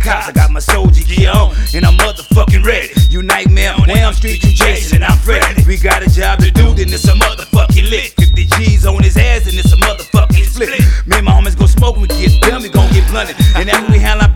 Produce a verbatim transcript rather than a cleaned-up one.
cops. I got my soldier gear on, and I'm motherfucking ready. You Nightmare on Elm Street, you Jason, and I'm Freddy. We got a job to do, then it's a motherfucking lick. fifty G's on his ass, and it's a motherfucking split. Me and my homies go smoke, we get done, we gon' get blunted. And after we handle